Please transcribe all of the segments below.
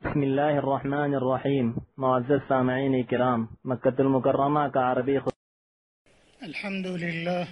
بسم الله الرحمن الرحيم. معزز سامعين الكرام، مكة المكرمة كعربي الحمد لله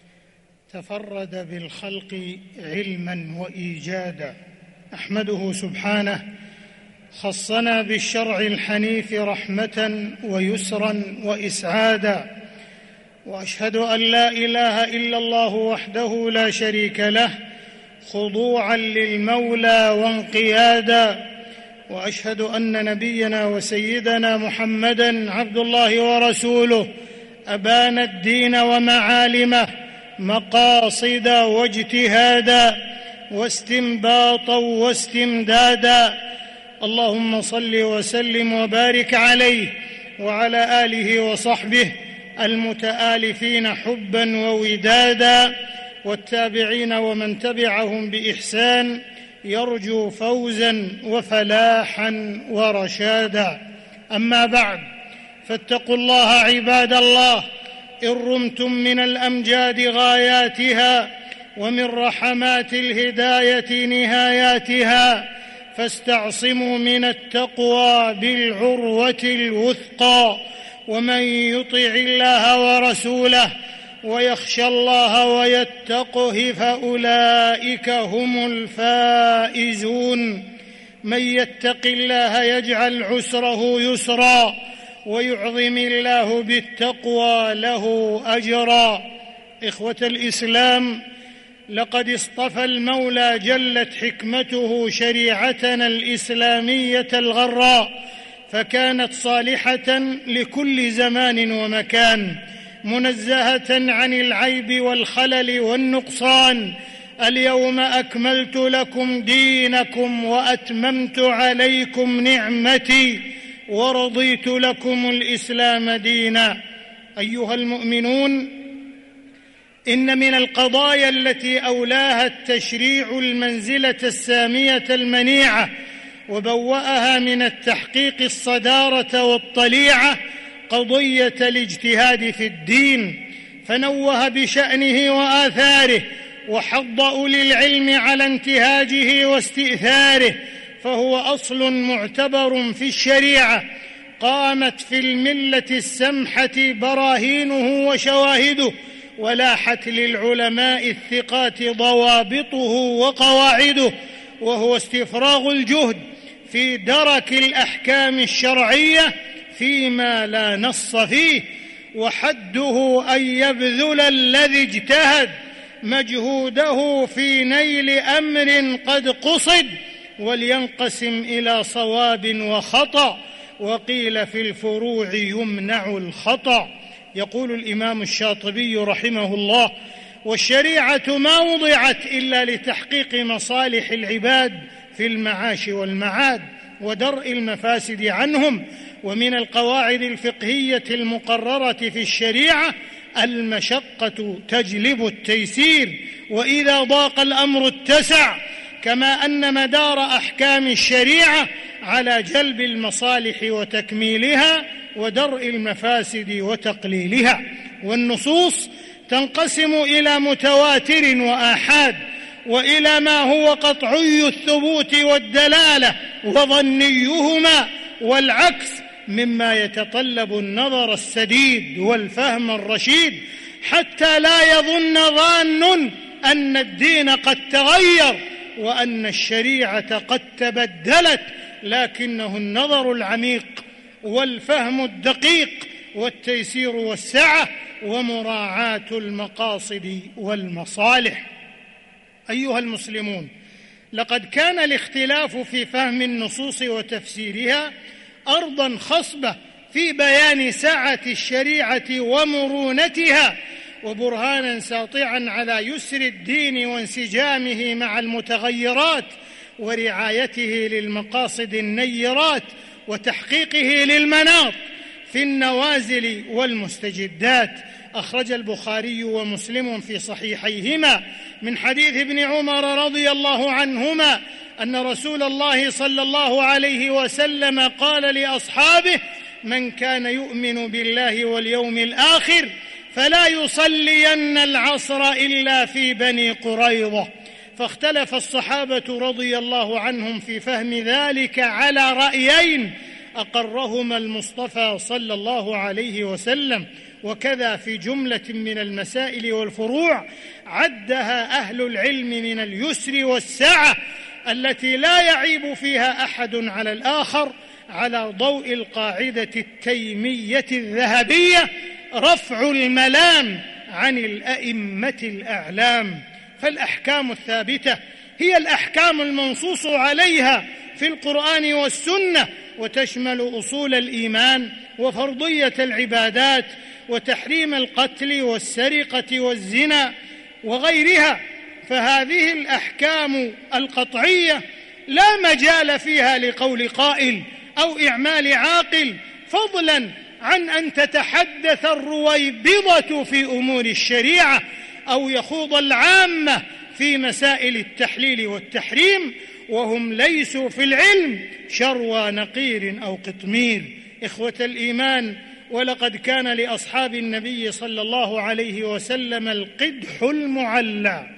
تفرد بالخلق علما وإيجادا، أحمده سبحانه خصنا بالشرع الحنيف رحمة ويسرا وإسعادا، وأشهد أن لا إله إلا الله وحده لا شريك له خضوعا للمولى وانقيادا، وأشهد أن نبينا وسيدنا محمدًا عبد الله ورسوله أبان الدين ومعالمه مقاصدا واجتهادا واستنباطا واستمدادا، اللهم صل وسلم وبارك عليه وعلى آله وصحبه المتآلفين حبا وودادا، والتابعين ومن تبعهم بإحسان يرجو فوزا وفلاحا ورشادا. أما بعد، فاتقوا الله عباد الله إن رمتم من الأمجاد غاياتها ومن رحمات الهداية نهاياتها، فاستعصموا من التقوى بالعروة الوثقى، ومن يطع الله ورسوله ويخشى الله ويتقه فأولئك هم الفائزون. من يتق الله يجعل عسره يسرا ويعظم الله بالتقوى له أجرا. إخوة الإسلام، لقد اصطفى المولى جلت حكمته شريعتنا الإسلامية الغراء، فكانت صالحة لكل زمان ومكان، منزهة عن العيب والخلل والنقصان. اليوم أكملت لكم دينكم وأتممت عليكم نعمتي ورضيت لكم الإسلام دينا. أيها المؤمنون، إن من القضايا التي أولاها التشريع المنزلة السامية المنيعة وبوأها من التحقيق الصدارة والطليعة قضية الاجتهاد في الدين، فنوه بشأنه وآثاره، وحض أولي العلم على انتهاجه واستئثاره، فهو أصل معتبر في الشريعة، قامت في الملة السمحة براهينه وشواهده، ولاحت للعلماء الثقات ضوابطه وقواعده، وهو استفراغ الجهد في درك الأحكام الشرعية فيما لا نص فيه، وحده أن يبذل الذي اجتهد مجهوده في نيل أمر قد قصد، ولينقسم إلى صواب وخطأ، وقيل في الفروع يمنع الخطأ. يقول الإمام الشاطبي رحمه الله: والشريعة ما وضعت إلا لتحقيق مصالح العباد في المعاش والمعاد ودرء المفاسد عنهم. ومن القواعد الفقهية المقررة في الشريعة: المشقة تجلب التيسير، وإذا ضاق الأمر اتسع، كما أن مدار أحكام الشريعة على جلب المصالح وتكميلها ودرء المفاسد وتقليلها. والنصوص تنقسم إلى متواتر وآحاد، وإلى ما هو قطعي الثبوت والدلالة وظنيهما، والعكس مما يتطلب النظر السديد والفهم الرشيد، حتى لا يظن ظان أن الدين قد تغير وأن الشريعة قد تبدلت، لكنه النظر العميق والفهم الدقيق والتيسير والسعة ومراعاة المقاصد والمصالح. أيها المسلمون، لقد كان الاختلاف في فهم النصوص وتفسيرها أرضاً خصبة في بيان سعة الشريعة ومرونتها، وبرهاناً ساطعاً على يسر الدين وانسجامه مع المتغيرات، ورعايته للمقاصد النيرات، وتحقيقه للمناط في النوازل والمستجدات. أخرج البخاري ومسلم في صحيحيهما من حديث ابن عمر رضي الله عنهما أن رسول الله صلى الله عليه وسلم قال لأصحابه: من كان يؤمن بالله واليوم الآخر فلا يصلين العصر إلا في بني قريظة، فاختلف الصحابة رضي الله عنهم في فهم ذلك على رأيين أقرهما المصطفى صلى الله عليه وسلم، وكذا في جملة من المسائل والفروع عدها أهل العلم من اليسر والسعة التي لا يعيب فيها أحد على الآخر، على ضوء القاعدة التيمية الذهبية: رفع الملام عن الأئمة الأعلام. فالأحكام الثابتة هي الأحكام المنصوص عليها في القرآن والسنة، وتشمل أصول الإيمان وفرضية العبادات وتحريم القتل والسرقة والزنا وغيرها. فهذه الأحكام القطعية لا مجال فيها لقول قائل أو إعمال عاقل، فضلا عن أن تتحدث الرويبضة في أمور الشريعة أو يخوض العامة في مسائل التحليل والتحريم وهم ليسوا في العلم شروى نقير أو قطمير. إخوة الإيمان، ولقد كان لأصحاب النبي صلى الله عليه وسلم القدح المعلى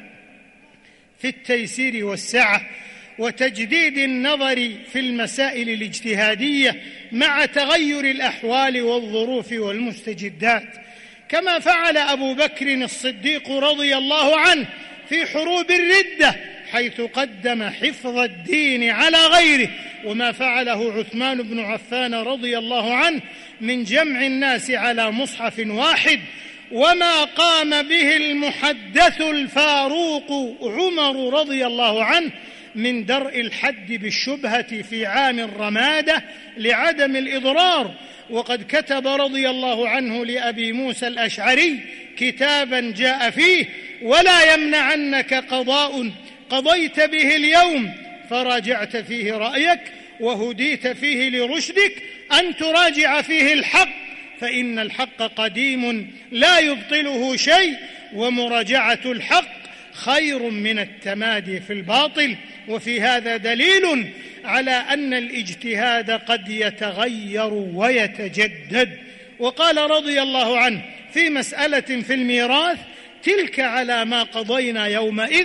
في التيسير والسعة وتجديد النظر في المسائل الاجتهادية مع تغير الأحوال والظروف والمستجدات، كما فعل أبو بكر الصديق رضي الله عنه في حروب الردة، حيث قدم حفظ الدين على غيره، وما فعله عثمان بن عفان رضي الله عنه من جمع الناس على مصحف واحد، وما قام به المحدث الفاروق عمر رضي الله عنه من درء الحد بالشبهة في عام الرمادة لعدم الإضرار. وقد كتب رضي الله عنه لأبي موسى الأشعري كتابا جاء فيه: ولا يمنعنك قضاء قضيت به اليوم فراجعت فيه رأيك وهديت فيه لرشدك أن تراجع فيه الحق، فإن الحق قديم لا يبطله شيء، ومراجعة الحق خير من التمادي في الباطل. وفي هذا دليل على أن الاجتهاد قد يتغير ويتجدد. وقال رضي الله عنه في مسألة في الميراث: تلك على ما قضينا يومئذ،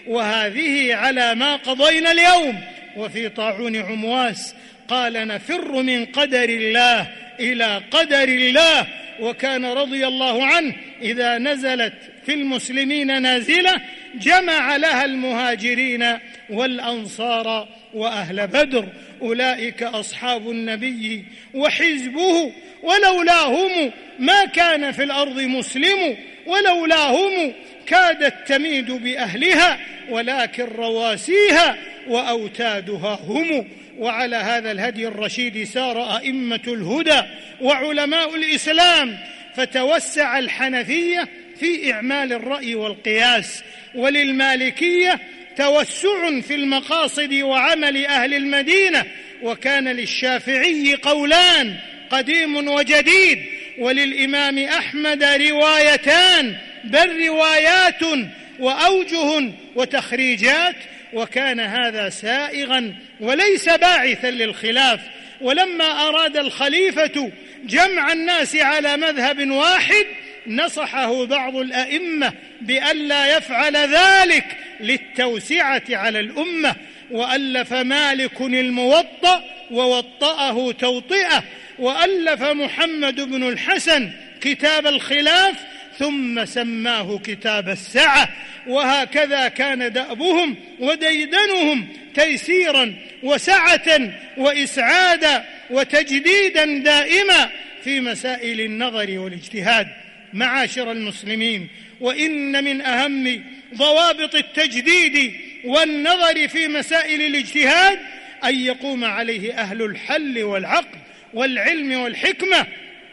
وهذه على ما قضينا اليوم. وفي طاعون عمواس قال: نفر من قدر الله إلى قدر الله. وكان رضي الله عنه إذا نزلت في المسلمين نازلة جمع لها المهاجرين والأنصار وأهل بدر، أولئك أصحاب النبي وحزبه، ولولاهم ما كان في الأرض مسلم، ولولاهم كادت تميد بأهلها، ولكن رواسيها وأوتادها هم. وعلى هذا الهدي الرشيد سار أئمة الهدى وعلماء الإسلام، فتوسع الحنفية في إعمال الرأي والقياس، وللمالكية توسع في المقاصد وعمل أهل المدينة، وكان للشافعي قولان قديم وجديد، وللإمام أحمد روايتان، بل روايات وأوجه وتخريجات، وكان هذا سائغا وليس باعثا للخلاف. ولما أراد الخليفة جمع الناس على مذهب واحد نصحه بعض الأئمة بألا يفعل ذلك للتوسعة على الأمة، وألف مالك الموطأ ووطأه توطئة، وألف محمد بن الحسن كتاب الخلاف ثم سماه كتاب السعة. وهكذا كان دأبهم وديدنهم تيسيرا وسعة وإسعادا وتجديدا دائما في مسائل النظر والاجتهاد. معاشر المسلمين، وإن من أهم ضوابط التجديد والنظر في مسائل الاجتهاد أن يقوم عليه أهل الحل والعقد والعلم والحكمة،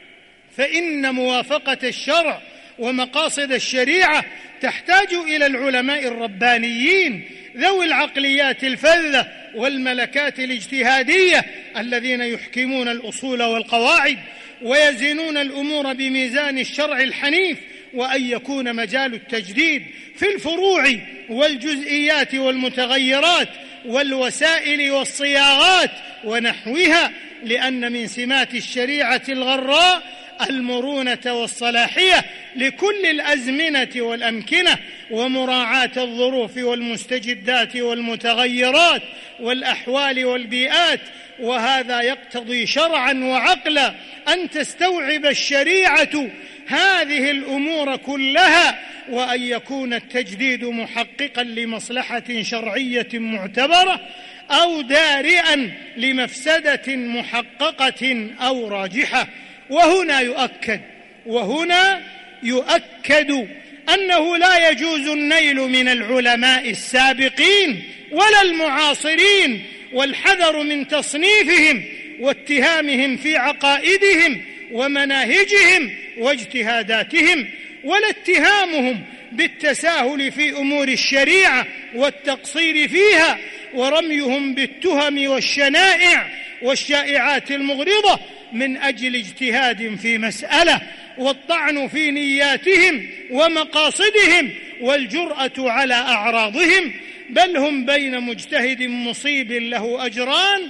فإن موافقة الشرع ومقاصد الشريعة تحتاج إلى العلماء الربانيين ذوي العقليات الفذة والملكات الاجتهادية الذين يحكمون الأصول والقواعد ويزنون الأمور بميزان الشرع الحنيف، وأن يكون مجال التجديد في الفروع والجزئيات والمتغيرات والوسائل والصياغات ونحوها، لأن من سمات الشريعة الغراء المرونة والصلاحية لكل الأزمنة والأمكنة، ومراعاة الظروف والمستجدات والمتغيرات والأحوال والبيئات. وهذا يقتضي شرعا وعقلا أن تستوعب الشريعة هذه الأمور كلها، وأن يكون التجديد محققا لمصلحة شرعية معتبرة أو دارئا لمفسدة محققة أو راجحة. وهنا يؤكد أنه لا يجوز النيل من العلماء السابقين ولا المعاصرين، والحذر من تصنيفهم واتهامهم في عقائدهم ومناهجهم واجتهاداتهم، ولا اتهامهم بالتساهل في أمور الشريعة والتقصير فيها، ورميهم بالتهم والشنائع والشائعات المغرضة من أجل اجتهاد في مسألة، والطعن في نياتهم ومقاصدهم والجرأة على أعراضهم. بل هم بين مجتهد مصيب له أجران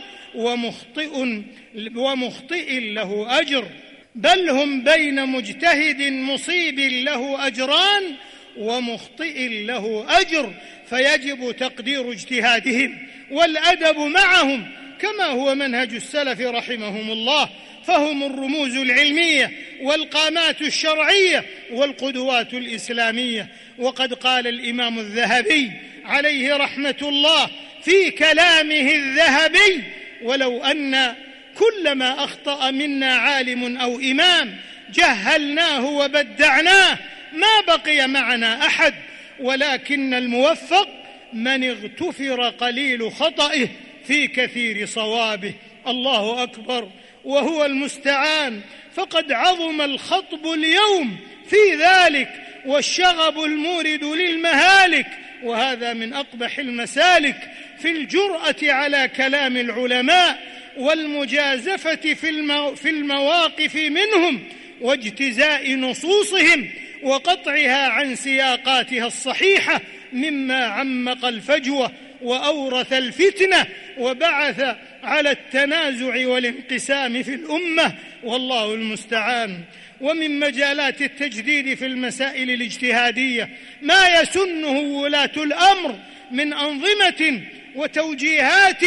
ومخطئ له أجر. بل هم بين مجتهد مصيب له أجران ومخطئ له أجر، فيجب تقدير اجتهادهم والأدب معهم كما هو منهج السلف رحمهم الله، فهم الرموز العلمية والقامات الشرعية والقدوات الإسلامية. وقد قال الإمام الذهبي عليه رحمة الله في كلامه الذهبي: ولو أن كلما أخطأ منا عالم أو إمام جهلناه وبدعناه ما بقي معنا أحد، ولكن الموفق من اغتفر قليل خطئه في كثير صوابه. الله أكبر وهو المستعان. فقد عظم الخطب اليوم في ذلك والشغب المورد للمهالك، وهذا من أقبح المسالك في الجرأة على كلام العلماء والمجازفة في المواقف منهم واجتزاء نصوصهم وقطعها عن سياقاتها الصحيحة، مما عمق الفجوة وأورث الفتنة وبعث على التنازع والانقسام في الأمة، والله المستعان. ومن مجالات التجديد في المسائل الاجتهادية ما يسنه ولاة الأمر من أنظمة وتوجيهات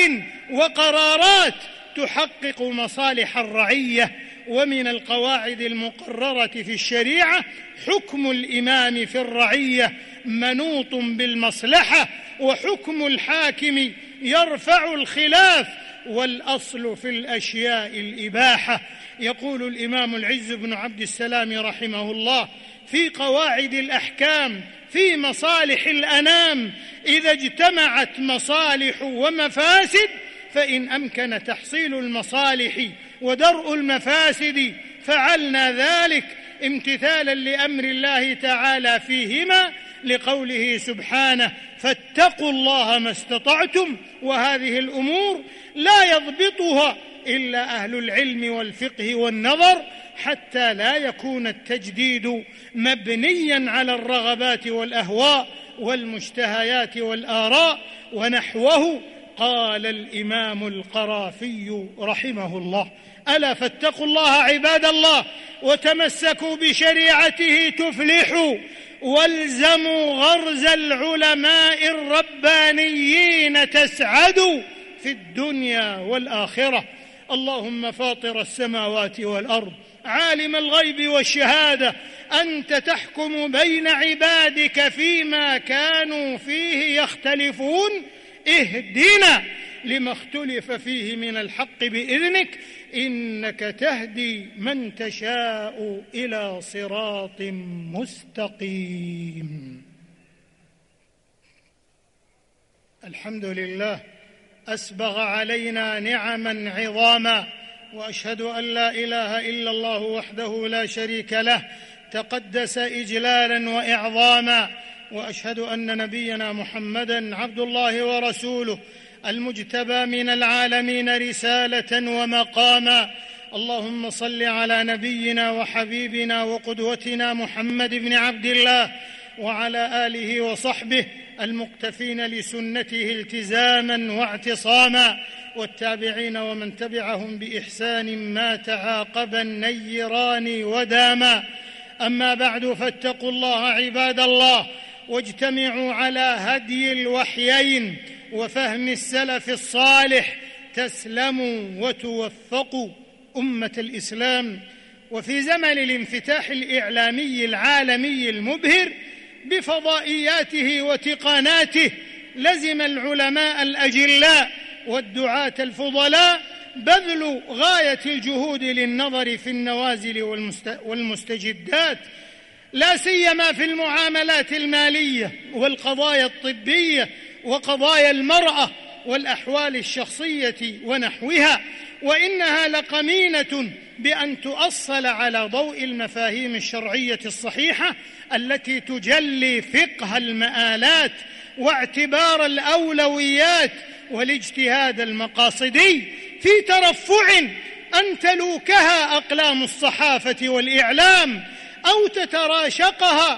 وقرارات تحقق مصالح الرعية. ومن القواعد المقررة في الشريعة حكم الإمام في الرعية منوط بالمصلحة، وحكم الحاكم يرفع الخلاف، والأصل في الأشياء الإباحة. يقول الإمام العز بن عبد السلام رحمه الله في قواعد الأحكام في مصالح الأنام: إذا اجتمعت مصالح ومفاسد فإن أمكن تحصيل المصالح ودرء المفاسد فعلنا ذلك امتثالا لأمر الله تعالى فيهما، لقوله سبحانه: فاتقوا الله ما استطعتم. وهذه الأمور لا يضبطها إلا أهل العلم والفقه والنظر، حتى لا يكون التجديد مبنيا على الرغبات والأهواء والمشتهيات والآراء ونحوه. قال الإمام القرافي رحمه الله: ألا فاتقوا الله عباد الله وتمسكوا بشريعته تفلحوا، والزموا غرز العلماء الربانيين تسعدوا في الدنيا والآخرة. اللهم فاطر السماوات والأرض عالم الغيب والشهادة، أنت تحكم بين عبادك فيما كانوا فيه يختلفون، اهدنا لما اختلف فيه من الحق بإذنك، إنك تهدي من تشاء إلى صراط مستقيم. الحمد لله أسبغ علينا نعما عظاما، وأشهد أن لا إله إلا الله وحده لا شريك له تقدس إجلالا وإعظاما، وأشهد أن نبينا محمدًا عبد الله ورسوله المجتبى من العالمين رسالة ومقاما. اللهم صل على نبينا وحبيبنا وقدوتنا محمد بن عبد الله وعلى آله وصحبه المقتفين لسنته التزاما واعتصاما، والتابعين ومن تبعهم بإحسان ما تعاقب النيران وداما. أما بعد، فاتقوا الله عباد الله، واجتمعوا على هدي الوحيين وفهم السلف الصالح، تسلموا وتوفقوا أمة الإسلام. وفي زمن الانفتاح الإعلامي العالمي المبهر بفضائياته وتقاناته، لزم العلماء الأجلاء والدعاة الفضلاء بذل غاية الجهود للنظر في النوازل والمستجدات، لا سيما في المعاملات المالية والقضايا الطبية وقضايا المرأة والأحوال الشخصية ونحوها، وإنها لقمينة بأن تؤصل على ضوء المفاهيم الشرعية الصحيحة التي تجلي فقه المآلات واعتبار الأولويات والاجتهاد المقاصدي، في ترفع أن تلوكها أقلام الصحافة والإعلام أو تتراشقها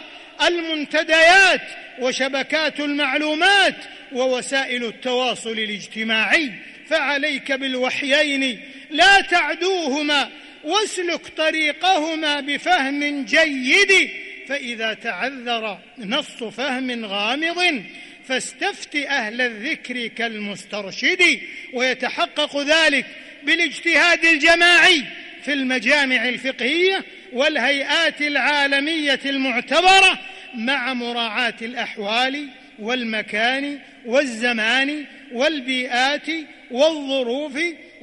المنتديات وشبكات المعلومات ووسائل التواصل الاجتماعي. فعليك بالوحيين لا تعدوهما، واسلك طريقهما بفهم جيد، فإذا تعذر نص فهم غامض فاستفت أهل الذكر كالمسترشد. ويتحقق ذلك بالاجتهاد الجماعي في المجامع الفقهية والهيئات العالمية المعتبرة، مع مراعاة الأحوال والمكان والزمان والبيئات والظروف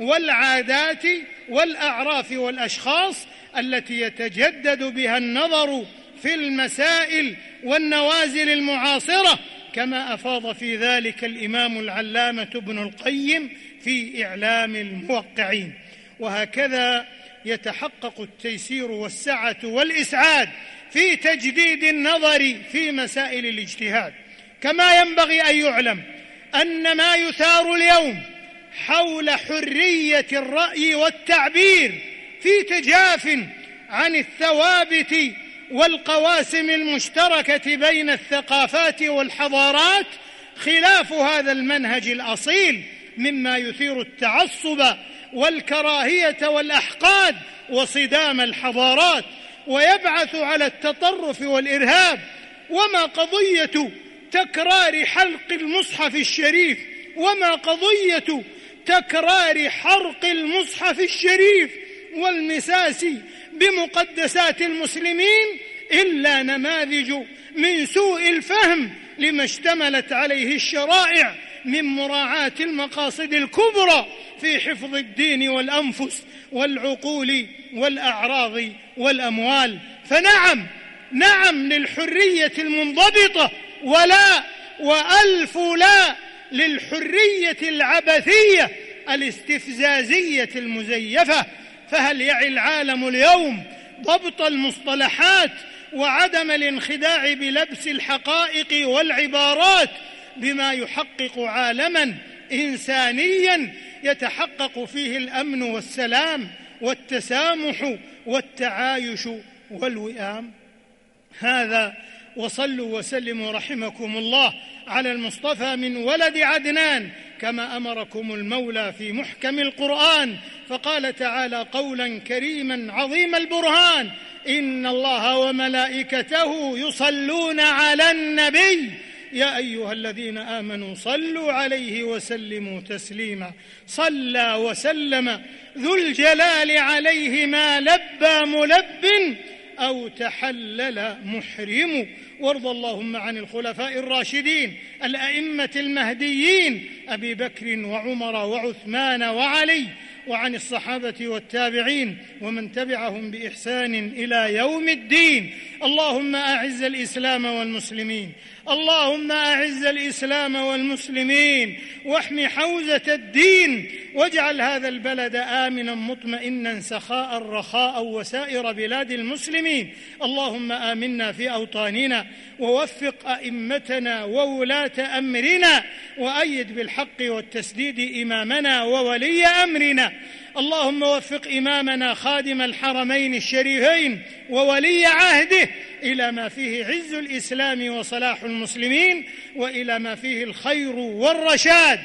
والعادات والأعراف والأشخاص التي يتجدد بها النظر في المسائل والنوازل المعاصرة، كما أفاض في ذلك الإمام العلامة ابن القيم في إعلام الموقعين. وهكذا يتحقق التيسير والسعة والإسعاد في تجديد النظر في مسائل الاجتهاد. كما ينبغي أن يعلم أن ما يثار اليوم حول حرية الرأي والتعبير في تجاف عن الثوابت والقواسم المشتركة بين الثقافات والحضارات خلاف هذا المنهج الأصيل، مما يثير التعصب والكراهية والأحقاد وصدام الحضارات، ويبعث على التطرف والإرهاب. وما قضية تكرار حلق المصحف الشريف تكرار حرق المصحف الشريف والمساس بمقدسات المسلمين إلا نماذج من سوء الفهم لما اشتملت عليه الشرائع من مراعاة المقاصد الكبرى في حفظ الدين والأنفس والعقول والأعراض والأموال. نعم للحرية المنضبطة، ولا وألف لا للحرية العبثية الاستفزازية المزيفة. فهل يعي العالم اليوم ضبط المصطلحات وعدم الانخداع بلبس الحقائق والعبارات بما يحقق عالماً إنسانياً يتحقق فيه الأمن والسلام والتسامح والتعايش والوئام؟ هذا، وصلوا وسلموا رحمكم الله على المصطفى من ولد عدنان كما أمركم المولى في محكم القرآن، فقال تعالى قولا كريما عظيم البرهان: إن الله وملائكته يصلون على النبي يا أيها الذين آمنوا صلوا عليه وسلموا تسليما. صلى وسلم ذو الجلال عليه ما لبى ملب أو تحلل محرم. وارض اللهم عن الخلفاء الراشدين الأئمة المهديين أبي بكر وعمر وعثمان وعلي، وعن الصحابة والتابعين ومن تبعهم بإحسان إلى يوم الدين. اللهم أعز الإسلام والمسلمين، اللهم أعز الإسلام والمسلمين، واحم حوزة الدين، واجعل هذا البلد آمنا مطمئنا سخاء رخاء وسائر بلاد المسلمين. اللهم آمنا في أوطاننا، ووفق أئمتنا وولاة أمرنا، وأيد بالحق والتسديد إمامنا وولي أمرنا. اللهم وفق إمامنا خادم الحرمين الشريفين وولي عهده إلى ما فيه عز الإسلام وصلاح المسلمين، وإلى ما فيه الخير والرشاد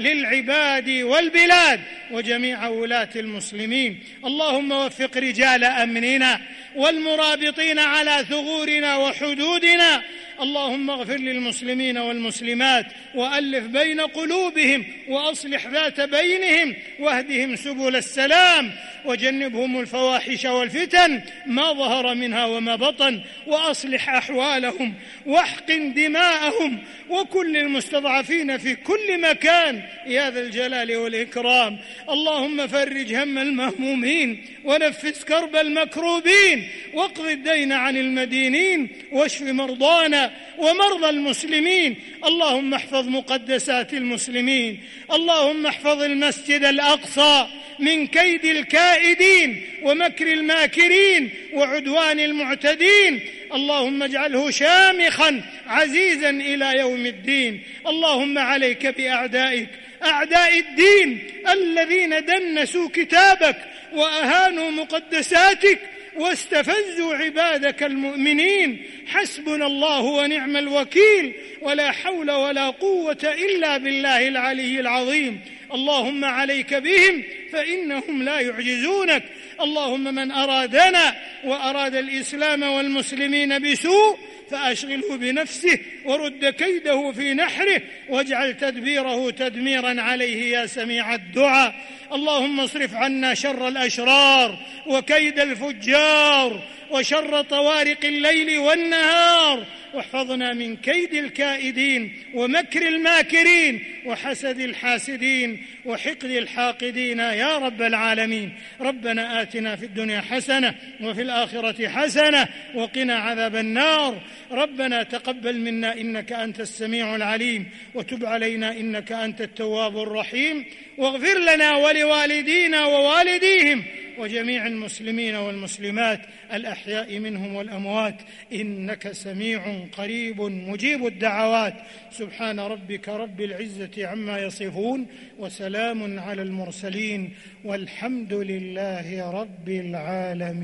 للعباد والبلاد وجميع ولاة المسلمين. اللهم وفق رجال أمننا والمرابطين على ثغورنا وحدودنا. اللهم اغفر للمسلمين والمسلمات وألف بين قلوبهم وأصلح ذات بينهم واهدهم سبل السلام وجنبهم الفواحش والفتن ما ظهر منها وما بطن، وأصلح أحوالهم واحقن دماءهم وكل المستضعفين في كل مكان يا ذا الجلال والإكرام. اللهم فرج هم المهمومين ونفس كرب المكروبين واقض الدين عن المدينين واشف مرضانا ومرضى المسلمين. اللهم احفظ مقدسات المسلمين. اللهم احفظ المسجد الأقصى من كيد الكائدين ومكر الماكرين وعدوان المعتدين. اللهم اجعله شامخا عزيزا إلى يوم الدين. اللهم عليك بأعدائك أعداء الدين الذين دنسوا كتابك وأهانوا مقدساتك واستفزوا عبادك المؤمنين. حسبنا الله ونعم الوكيل، ولا حول ولا قوة إلا بالله العلي العظيم. اللهم عليك بهم فإنهم لا يعجزونك. اللهم من أرادنا وأراد الإسلام والمسلمين بسوء فأشغله بنفسه ورد كيده في نحره واجعل تدبيره تدميرا عليه يا سميع الدعاء. اللهم اصرف عنا شر الأشرار وكيد الفجار وشر طوارق الليل والنهار، واحفظنا من كيد الكائدين ومكر الماكرين وحسد الحاسدين وحقد الحاقدين يا رب العالمين. ربنا آتنا في الدنيا حسنة وفي الآخرة حسنة وقنا عذاب النار. ربنا تقبل منا إنك أنت السميع العليم، وتب علينا إنك أنت التواب الرحيم، واغفر لنا ولوالدينا ووالديهم وجميع المسلمين والمسلمات الأحياء منهم والأموات، إنك سميع قريب مجيب الدعوات. سبحان ربك رب العزة عما يصفون، وسلام على المرسلين، والحمد لله رب العالمين.